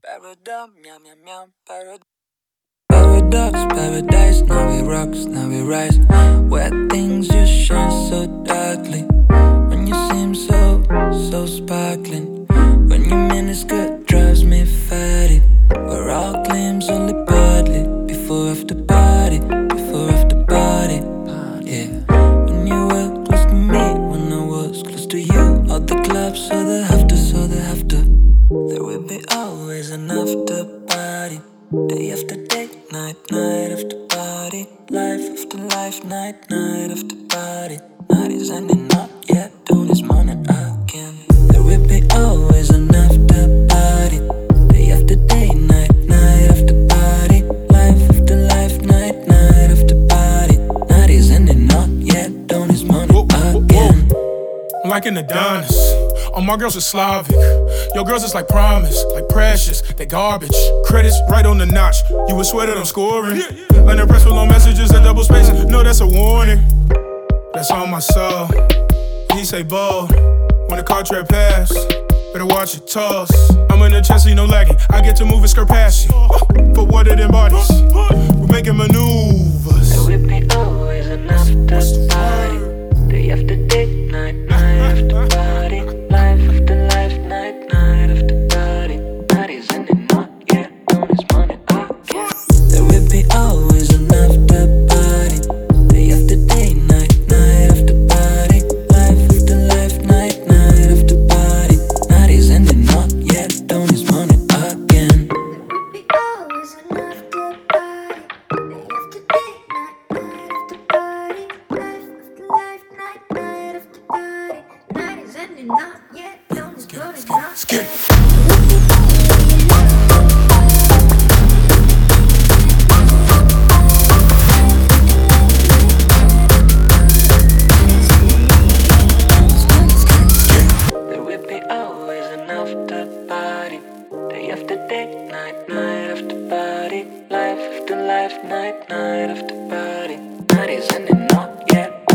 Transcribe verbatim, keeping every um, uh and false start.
Paradox, meow meow meow, paradox. Paradox, paradise, now we rocks, now we rise. Where things just shine so darkly. When you seem so, so sparkling. When your miniskirt drives me fatty. We're all claims only partly. Before after party, before after party. Yeah. When you were close to me, when I was close to you. All the clubs, all the after, so the after. There will be always an after party. Day after day, night, night after party. Life after life, night, night after party. Night is ending not yet, dawn is morning again. There will be always an after party. Day after day, night, night after party. Life after life, night, night after party. Night is ending not yet, dawn is morning again. I'm like in Adonis. All my girls are Slavic. Your girls is like promise, like precious, they garbage. Credits right on the notch, you would swear that I'm scoring. Learning press with long messages and double space, no, that's a warning. That's on my soul. He say bold, when the contract pass, better watch it toss. I'm in the Chelsea, no lagging, I get to move it skirt past you. For what it embodies, we're making maneuvers. There will be always an after party. Day after day, night, night after party. Life after life, night, night after party. Night is ending not yet, dawn is morning again. There will be always an after party. Day after day, night, night after party. Life after life, night, night after party. Night is ending not yet, dawn is morning again. There will be always an after party. Day after day, night, night after party. Life after life, night, night after party. Night is ending not yet, dawn is morning again. There will be always an after party. Day after day, night, night after party. Life after life, night, night after party. Night is ending not yet.